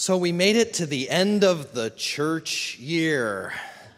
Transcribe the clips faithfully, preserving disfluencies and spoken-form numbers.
So we made it to the end of the church year.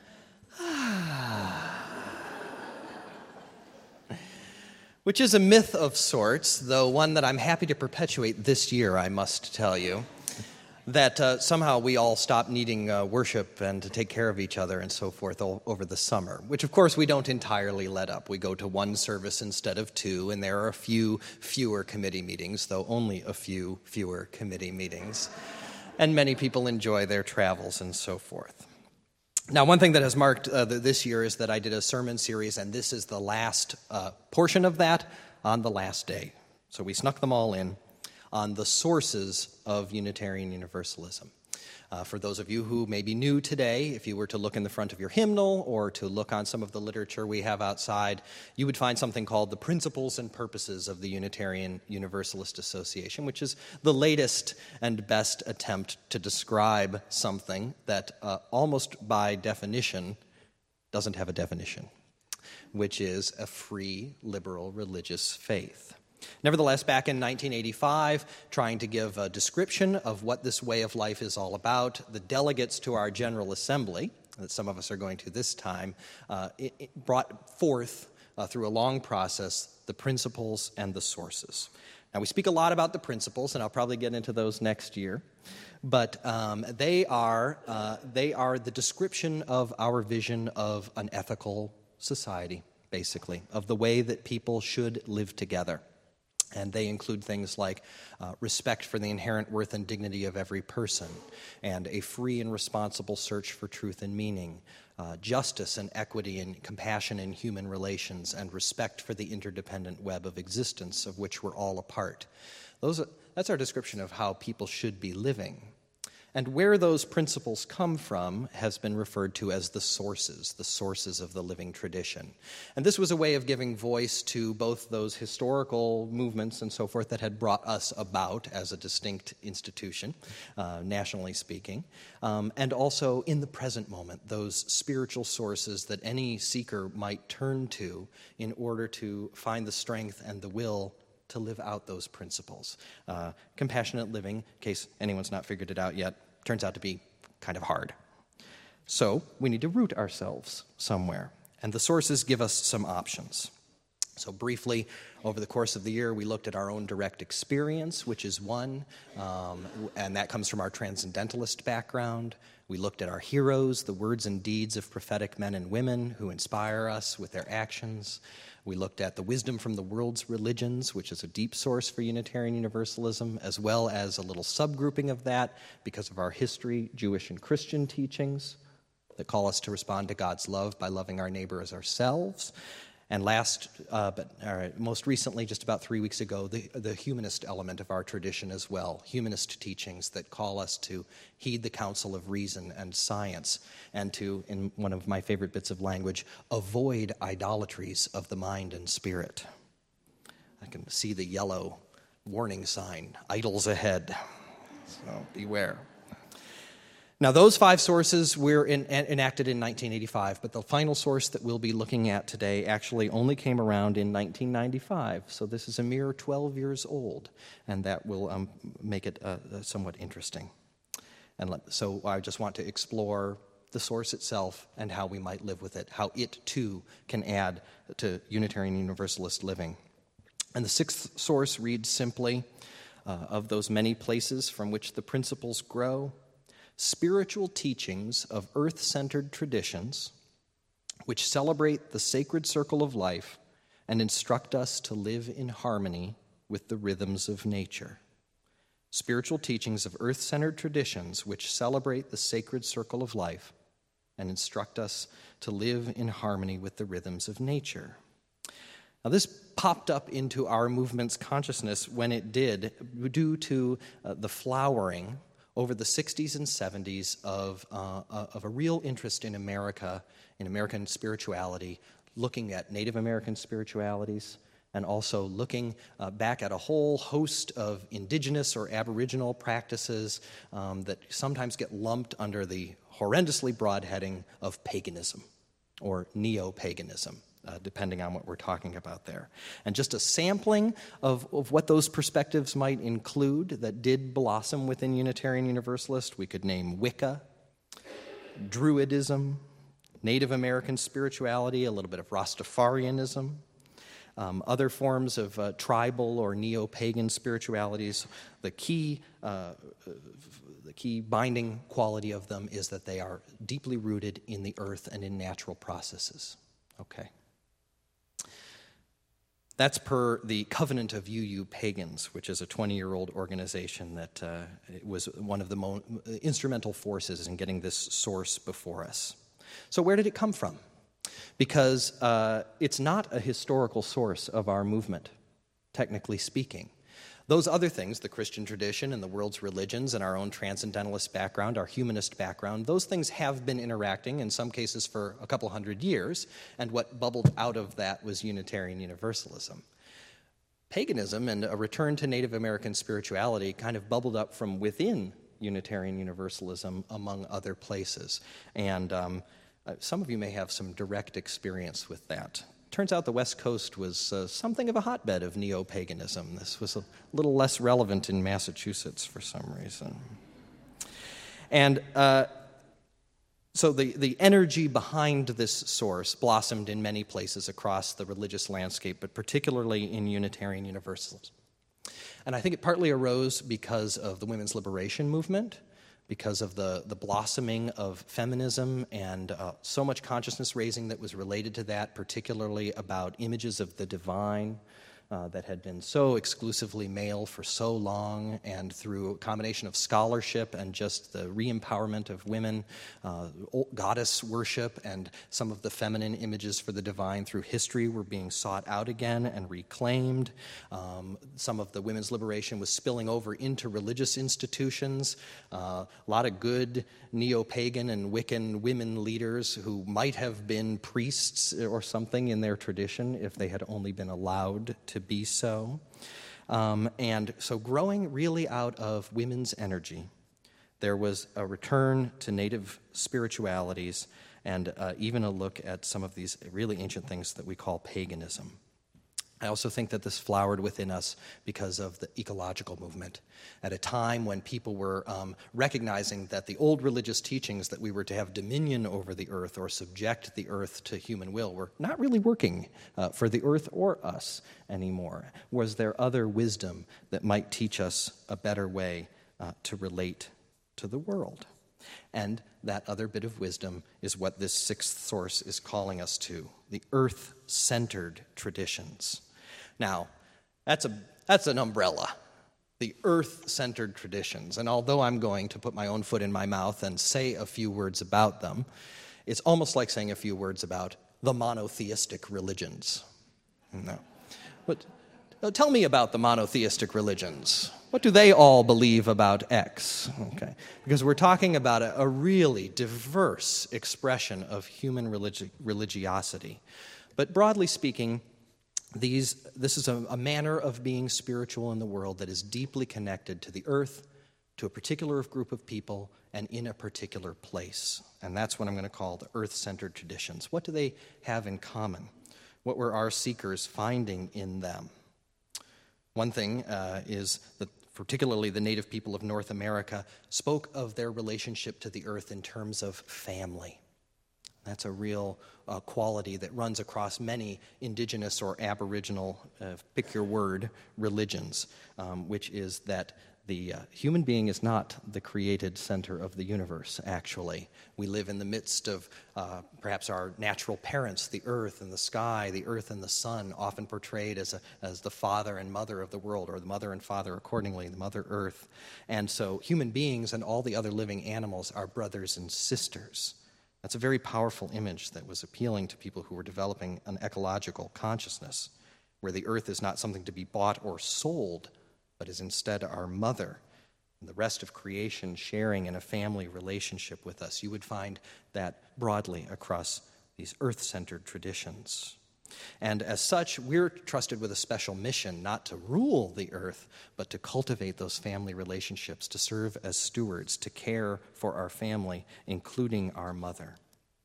Which is a myth of sorts, though one that I'm happy to perpetuate this year, I must tell you, that uh, somehow we all stop needing uh, worship and to take care of each other and so forth all over the summer, which of course we don't entirely let up. We go to one service instead of two, and there are a few fewer committee meetings, though only a few fewer committee meetings. And many people enjoy their travels and so forth. Now, one thing that has marked uh, the, this year is that I did a sermon series, and this is the last uh, portion of that on the last day. So we snuck them all in on the sources of Unitarian Universalism. Uh, for those of you who may be new today, if you were to look in the front of your hymnal or to look on some of the literature we have outside, you would find something called the Principles and Purposes of the Unitarian Universalist Association, which is the latest and best attempt to describe something that uh, almost by definition doesn't have a definition, which is a free, liberal religious faith. Nevertheless, back in nineteen eighty-five, trying to give a description of what this way of life is all about, the delegates to our General Assembly, that some of us are going to this time, uh, it, it brought forth, uh, through a long process, the principles and the sources. Now, we speak a lot about the principles, and I'll probably get into those next year, but um, they are uh, they are the description of our vision of an ethical society, basically, of the way that people should live together. And they include things like uh, respect for the inherent worth and dignity of every person, and a free and responsible search for truth and meaning, uh, justice and equity and compassion in human relations, and respect for the interdependent web of existence of which we're all a part. Those are, that's our description of how people should be living. And where those principles come from has been referred to as the sources, the sources of the living tradition. And this was a way of giving voice to both those historical movements and so forth that had brought us about as a distinct institution, uh, nationally speaking, um, and also in the present moment, those spiritual sources that any seeker might turn to in order to find the strength and the will to live out those principles. Uh, compassionate living, in case anyone's not figured it out yet, turns out to be kind of hard. So we need to root ourselves somewhere, and the sources give us some options. So briefly, over the course of the year, we looked at our own direct experience, which is one, um, and that comes from our transcendentalist background. We looked at our heroes, the words and deeds of prophetic men and women who inspire us with their actions. We looked at the wisdom from the world's religions, which is a deep source for Unitarian Universalism, as well as a little subgrouping of that because of our history, Jewish and Christian teachings that call us to respond to God's love by loving our neighbor as ourselves. And last, uh, but uh, most recently, just about three weeks ago, the, the humanist element of our tradition as well, humanist teachings that call us to heed the counsel of reason and science, and to, in one of my favorite bits of language, avoid idolatries of the mind and spirit. I can see the yellow warning sign, idols ahead, so beware. Now, those five sources were in, enacted in nineteen eighty-five, but the final source that we'll be looking at today actually only came around in nineteen ninety-five, so this is a mere twelve years old, and that will um, make it uh, somewhat interesting. And let, so I just want to explore the source itself and how we might live with it, how it, too, can add to Unitarian Universalist living. And the sixth source reads simply, uh, of those many places from which the principles grow, spiritual teachings of earth-centered traditions which celebrate the sacred circle of life and instruct us to live in harmony with the rhythms of nature. Spiritual teachings of earth-centered traditions which celebrate the sacred circle of life and instruct us to live in harmony with the rhythms of nature. Now, this popped up into our movement's consciousness when it did, due to uh, the flowering over the sixties and seventies of, uh, of a real interest in America, in American spirituality, looking at Native American spiritualities, and also looking uh, back at a whole host of indigenous or aboriginal practices um, that sometimes get lumped under the horrendously broad heading of paganism or neo-paganism. uh, depending on what we're talking about there. And just a sampling of, of what those perspectives might include that did blossom within Unitarian Universalist, we could name Wicca, Druidism, Native American spirituality, a little bit of Rastafarianism, um, other forms of uh, tribal or neo-pagan spiritualities. The key, uh, the key binding quality of them is that they are deeply rooted in the earth and in natural processes. Okay. That's per the Covenant of U U Pagans, which is a twenty-year-old organization that uh, was one of the mo- instrumental forces in getting this source before us. So where did it come from? Because uh, it's not a historical source of our movement, technically speaking. Those other things, the Christian tradition and the world's religions and our own transcendentalist background, our humanist background, those things have been interacting in some cases for a couple hundred years, and what bubbled out of that was Unitarian Universalism. Paganism and a return to Native American spirituality kind of bubbled up from within Unitarian Universalism, among other places. And um, some of you may have some direct experience with that. Turns out the West Coast was uh, something of a hotbed of neo-paganism. This was a little less relevant in Massachusetts for some reason. And uh, so the, the energy behind this source blossomed in many places across the religious landscape, but particularly in Unitarian Universalism. And I think it partly arose because of the women's liberation movement, because of the, the blossoming of feminism and uh, so much consciousness raising that was related to that, particularly about images of the divine uh, that had been so exclusively male for so long, and through a combination of scholarship and just the re-empowerment of women, uh, goddess worship, and some of the feminine images for the divine through history were being sought out again and reclaimed. Um, some of the women's liberation was spilling over into religious institutions. Uh, a lot of good neo-pagan and Wiccan women leaders who might have been priests or something in their tradition if they had only been allowed to be so. Um, and so growing really out of women's energy, there was a return to native spiritualities and uh, even a look at some of these really ancient things that we call paganism. I also think that this flowered within us because of the ecological movement at a time when people were um, recognizing that the old religious teachings that we were to have dominion over the earth or subject the earth to human will were not really working uh, for the earth or us anymore. Was there other wisdom that might teach us a better way uh, to relate to the world? And that other bit of wisdom is what this sixth source is calling us to, the earth-centered traditions. Now, that's a that's an umbrella, the earth-centered traditions. And although I'm going to put my own foot in my mouth and say a few words about them, it's almost like saying a few words about the monotheistic religions. No. But uh, tell me about the monotheistic religions. What do they all believe about X? Okay, because we're talking about a, a really diverse expression of human religi- religiosity. But broadly speaking, these this is a, a manner of being spiritual in the world that is deeply connected to the earth, to a particular group of people, and in a particular place. And that's what I'm going to call the earth-centered traditions. What do they have in common? What were our seekers finding in them? One thing uh, is that particularly the native people of North America spoke of their relationship to the earth in terms of family. That's a real uh, quality that runs across many indigenous or aboriginal, uh, pick your word, religions, um, which is that the uh, human being is not the created center of the universe, actually. We live in the midst of uh, perhaps our natural parents, the earth and the sky, the earth and the sun, often portrayed as, a, as the father and mother of the world, or the mother and father accordingly, the mother earth. And so human beings and all the other living animals are brothers and sisters. That's a very powerful image that was appealing to people who were developing an ecological consciousness, where the earth is not something to be bought or sold, but is instead our mother, and the rest of creation sharing in a family relationship with us. You would find that broadly across these earth-centered traditions. And as such, we're trusted with a special mission, not to rule the earth, but to cultivate those family relationships, to serve as stewards, to care for our family, including our mother.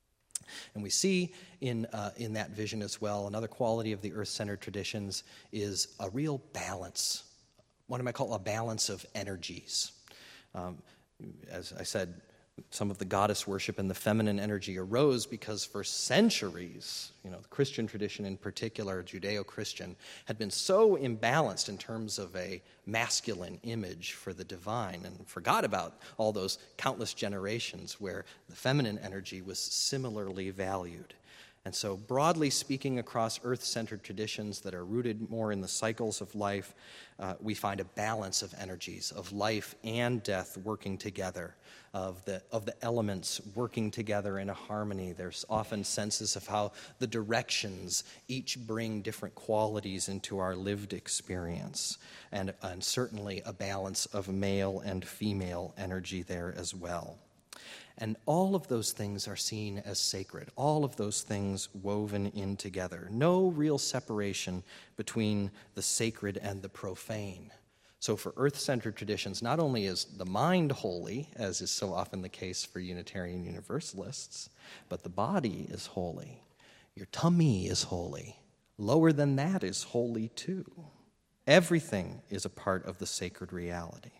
And we see in, uh, in that vision as well, another quality of the earth-centered traditions is a real balance. What I might call a balance of energies. Um, as I said, some of the goddess worship and the feminine energy arose because for centuries, you know, the Christian tradition in particular, Judeo-Christian, had been so imbalanced in terms of a masculine image for the divine and forgot about all those countless generations where the feminine energy was similarly valued. And so broadly speaking, across earth-centered traditions that are rooted more in the cycles of life, uh, we find a balance of energies, of life and death working together, of the, of the elements working together in a harmony. There's often senses of how the directions each bring different qualities into our lived experience, and, and certainly a balance of male and female energy there as well. And all of those things are seen as sacred, all of those things woven in together. No real separation between the sacred and the profane. So for earth-centered traditions, not only is the mind holy, as is so often the case for Unitarian Universalists, but the body is holy. Your tummy is holy. Lower than that is holy too. Everything is a part of the sacred reality.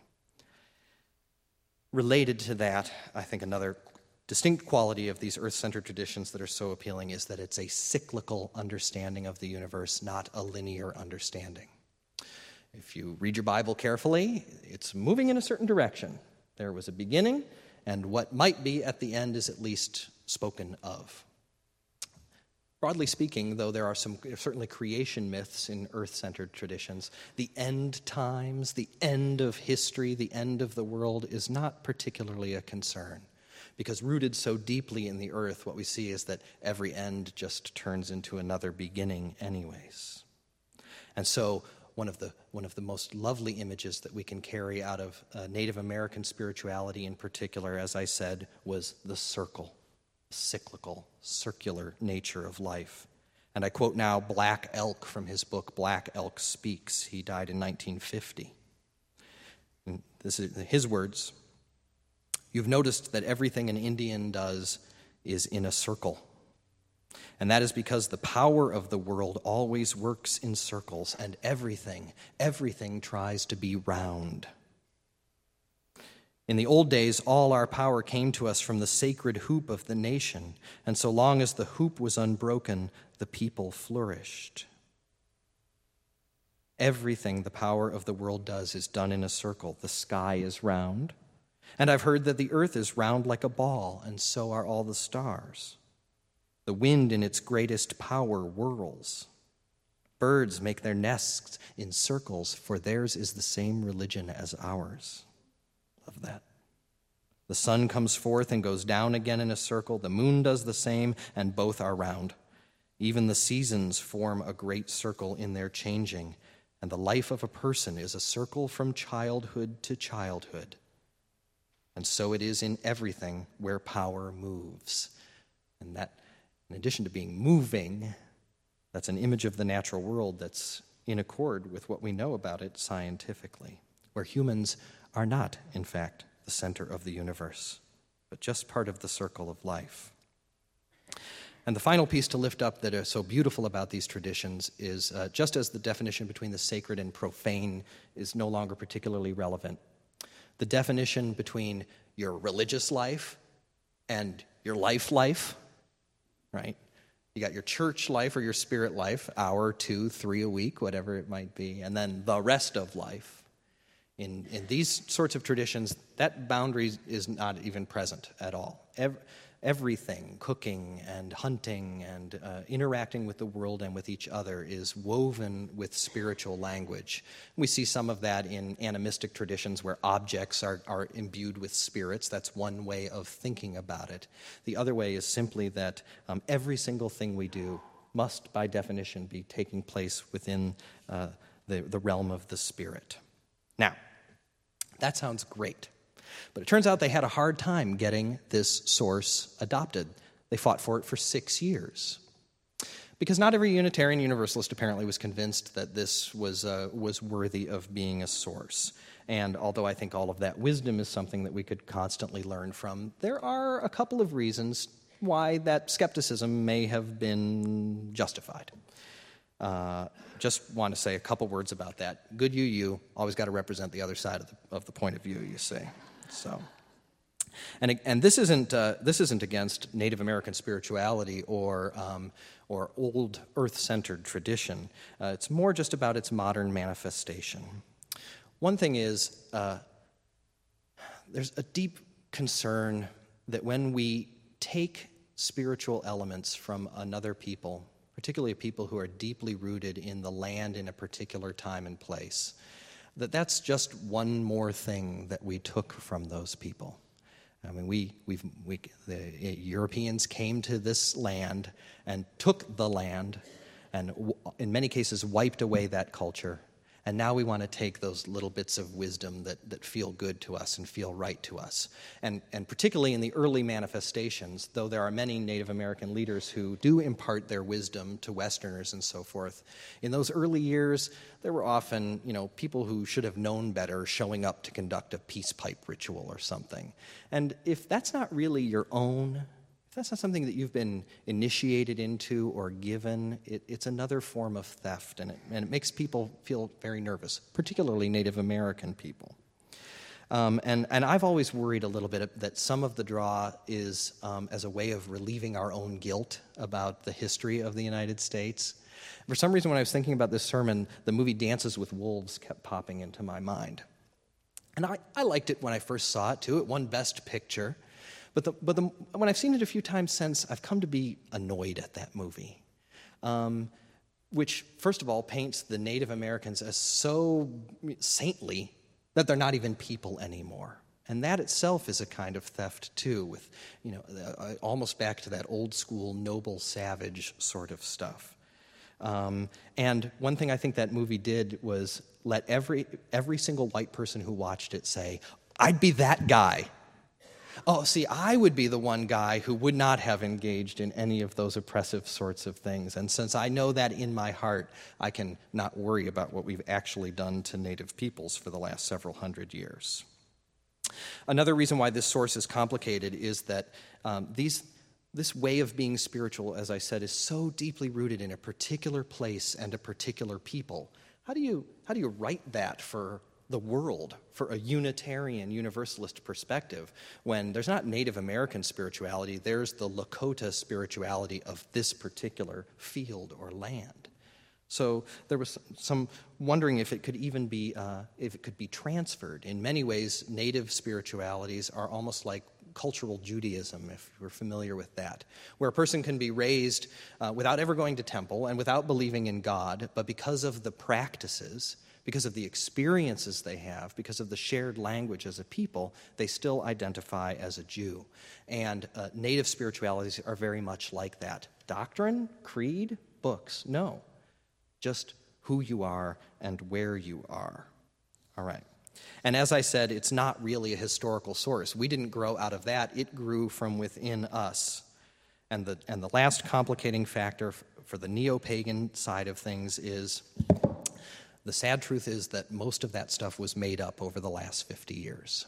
Related to that, I think another distinct quality of these earth-centered traditions that are so appealing is that it's a cyclical understanding of the universe, not a linear understanding. If you read your Bible carefully, it's moving in a certain direction. There was a beginning, and what might be at the end is at least spoken of. Broadly speaking, though there are some certainly creation myths in earth-centered traditions, the end times, the end of history, the end of the world is not particularly a concern. Because rooted so deeply in the earth, what we see is that every end just turns into another beginning anyways. And so one of the, one of the most lovely images that we can carry out of uh, Native American spirituality in particular, as I said, was the circle. Cyclical, circular nature of life. And I quote now Black Elk from his book, Black Elk Speaks. He died in nineteen fifty. And this is his words. You've noticed that everything an Indian does is in a circle. And that is because the power of the world always works in circles, and everything, everything tries to be round. In the old days, all our power came to us from the sacred hoop of the nation, and so long as the hoop was unbroken, the people flourished. Everything the power of the world does is done in a circle. The sky is round, and I've heard that the earth is round like a ball, and so are all the stars. The wind in its greatest power whirls. Birds make their nests in circles, for theirs is the same religion as ours. Of that. The sun comes forth and goes down again in a circle. The moon does the same, and both are round. Even the seasons form a great circle in their changing, and the life of a person is a circle from childhood to childhood. And so it is in everything where power moves. And that, in addition to being moving, that's an image of the natural world that's in accord with what we know about it scientifically, where humans are not, in fact, the center of the universe, but just part of the circle of life. And the final piece to lift up that is so beautiful about these traditions is uh, just as the definition between the sacred and profane is no longer particularly relevant, the definition between your religious life and your life life, right? You got your church life or your spirit life, hour, two, three a week, whatever it might be, and then the rest of life. In, in these sorts of traditions, that boundary is not even present at all. Every, everything, cooking and hunting and uh, interacting with the world and with each other is woven with spiritual language. We see some of that in animistic traditions where objects are, are imbued with spirits. That's one way of thinking about it. The other way is simply that um, every single thing we do must, by definition, be taking place within uh, the, the realm of the spirit. Now, that sounds great. But it turns out they had a hard time getting this source adopted. They fought for it for six years. Because not every Unitarian Universalist apparently was convinced that this was, uh, was worthy of being a source. And although I think all of that wisdom is something that we could constantly learn from, there are a couple of reasons why that skepticism may have been justified. Uh, just want to say a couple words about that. Good U U, always got to represent the other side of the, of the point of view, you see. So, and and this isn't uh, this isn't against Native American spirituality or um, or old earth-centered tradition. Uh, it's more just about its modern manifestation. One thing is, uh, there's a deep concern that when we take spiritual elements from another people, particularly people who are deeply rooted in the land in a particular time and place, that that's just one more thing that we took from those people. I mean, we, we've, we, the Europeans came to this land and took the land and w- in many cases wiped away that culture. And now we want to take those little bits of wisdom that, that feel good to us and feel right to us. And, and particularly in the early manifestations, though there are many Native American leaders who do impart their wisdom to Westerners and so forth, in those early years, there were often, you know, people who should have known better showing up to conduct a peace pipe ritual or something. And if that's not really your own, if that's not something that you've been initiated into or given, it, it's another form of theft, and it, and it makes people feel very nervous, particularly Native American people. Um, and, and I've always worried a little bit that some of the draw is um, as a way of relieving our own guilt about the history of the United States. For some reason, when I was thinking about this sermon, the movie Dances with Wolves kept popping into my mind. And I, I liked it when I first saw it, too. It won Best Picture. But, the, but the, when I've seen it a few times since, I've come to be annoyed at that movie, um, which, first of all, paints the Native Americans as so saintly that they're not even people anymore. And that itself is a kind of theft, too, with, you know, uh, almost back to that old school noble savage sort of stuff. Um, and one thing I think that movie did was let every every single white person who watched it say, I'd be that guy. Oh, see, I would be the one guy who would not have engaged in any of those oppressive sorts of things. And since I know that in my heart, I can not worry about what we've actually done to Native peoples for the last several hundred years. Another reason why this source is complicated is that um, these, this way of being spiritual, as I said, is so deeply rooted in a particular place and a particular people. How do you, how do you write that for the world, for a Unitarian Universalist perspective, when there's not Native American spirituality, there's the Lakota spirituality of this particular field or land? So there was some wondering if it could even be, uh, if it could be transferred. In many ways, Native spiritualities are almost like cultural Judaism, if you're familiar with that, where a person can be raised uh, without ever going to temple and without believing in God, but because of the practices, because of the experiences they have, because of the shared language as a people, they still identify as a Jew. And uh, Native spiritualities are very much like that. Doctrine, creed, books, no. Just who you are and where you are. All right. And as I said, it's not really a historical source. We didn't grow out of that. It grew from within us. And the, and the last complicating factor for the neo-pagan side of things is the sad truth is that most of that stuff was made up over the last fifty years.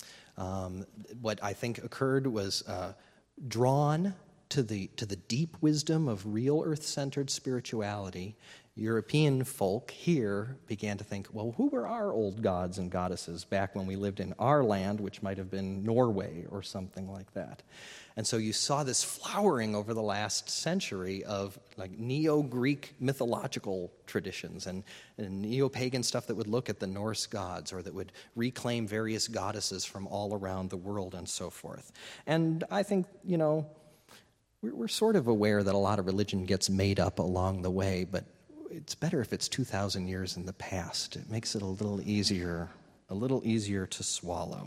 Um, what I think occurred was uh, drawn to the, to the deep wisdom of real earth-centered spirituality. European folk here began to think, well, who were our old gods and goddesses back when we lived in our land, which might have been Norway or something like that? And so you saw this flowering over the last century of like neo-Greek mythological traditions and, and neo-pagan stuff that would look at the Norse gods or that would reclaim various goddesses from all around the world and so forth. And I think, you know, we're, we're sort of aware that a lot of religion gets made up along the way, but it's better if it's two thousand years in the past. It makes it a little easier, a little easier to swallow.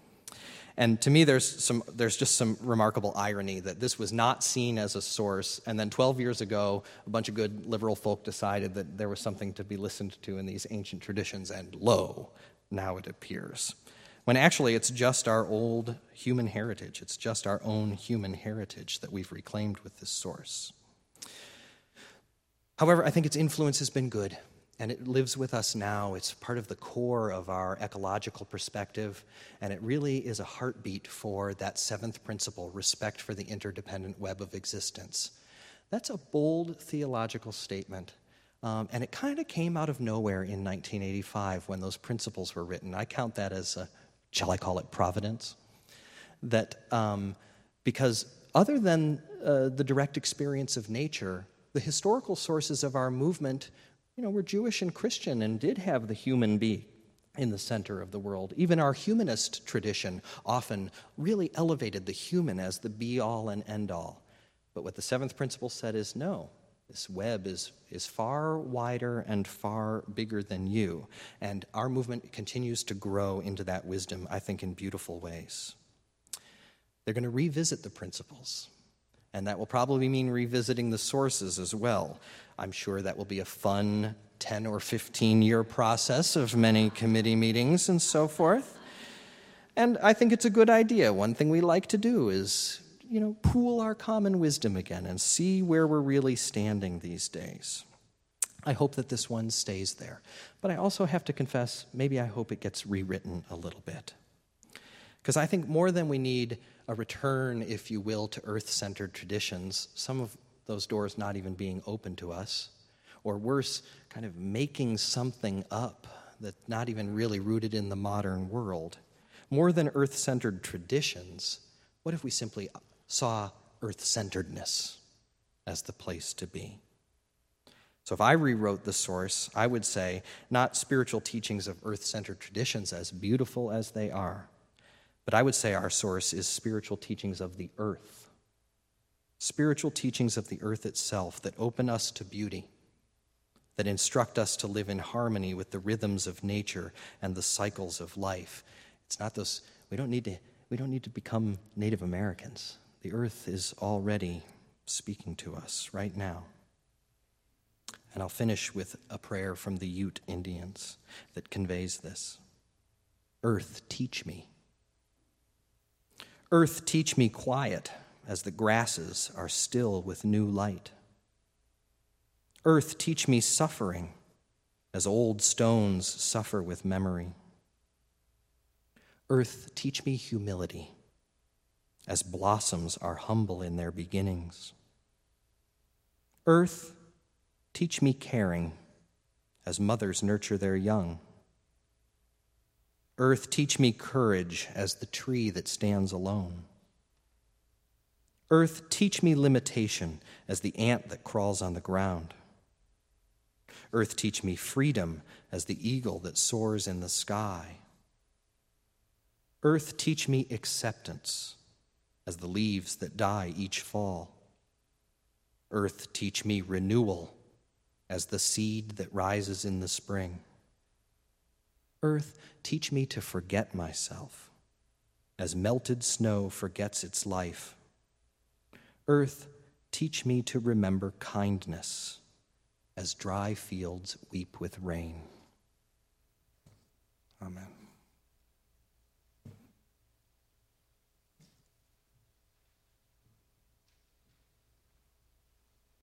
And to me, there's some, there's just some remarkable irony that this was not seen as a source, and then twelve years ago, a bunch of good liberal folk decided that there was something to be listened to in these ancient traditions, and lo, now it appears. When actually it's just our old human heritage. It's just our own human heritage that we've reclaimed with this source. However, I think its influence has been good. And it lives with us now. It's part of the core of our ecological perspective, and it really is a heartbeat for that seventh principle, respect for the interdependent web of existence. That's a bold theological statement, um, and it kind of came out of nowhere in nineteen eighty-five when those principles were written. I count that as, a, shall I call it providence? That um, because other than uh, the direct experience of nature, the historical sources of our movement, you know, were Jewish and Christian and did have the human being in the center of the world. Even our humanist tradition often really elevated the human as the be-all and end-all. But what the seventh principle said is, no, this web is, is far wider and far bigger than you. And our movement continues to grow into that wisdom, I think, in beautiful ways. They're going to revisit the principles. And that will probably mean revisiting the sources as well. I'm sure that will be a fun ten or fifteen year process of many committee meetings and so forth. And I think it's a good idea. One thing we like to do is, you know, pool our common wisdom again and see where we're really standing these days. I hope that this one stays there. But I also have to confess, maybe I hope it gets rewritten a little bit. Because I think more than we need a return, if you will, to earth-centered traditions, some of those doors not even being open to us, or worse, kind of making something up that's not even really rooted in the modern world. More than earth-centered traditions, what if we simply saw earth-centeredness as the place to be? So if I rewrote the source, I would say, not spiritual teachings of earth-centered traditions, as beautiful as they are, but I would say our source is spiritual teachings of the earth. Spiritual teachings of the earth itself that open us to beauty, that instruct us to live in harmony with the rhythms of nature and the cycles of life. It's not those, we don't need to, we don't need to become Native Americans. The earth is already speaking to us right now. And I'll finish with a prayer from the Ute Indians that conveys this. Earth, teach me. Earth, teach me quiet as the grasses are still with new light. Earth, teach me suffering as old stones suffer with memory. Earth, teach me humility as blossoms are humble in their beginnings. Earth, teach me caring as mothers nurture their young. Earth, teach me courage as the tree that stands alone. Earth, teach me limitation as the ant that crawls on the ground. Earth, teach me freedom as the eagle that soars in the sky. Earth, teach me acceptance as the leaves that die each fall. Earth, teach me renewal as the seed that rises in the spring. Earth, teach me to forget myself as melted snow forgets its life. Earth, teach me to remember kindness as dry fields weep with rain. Amen.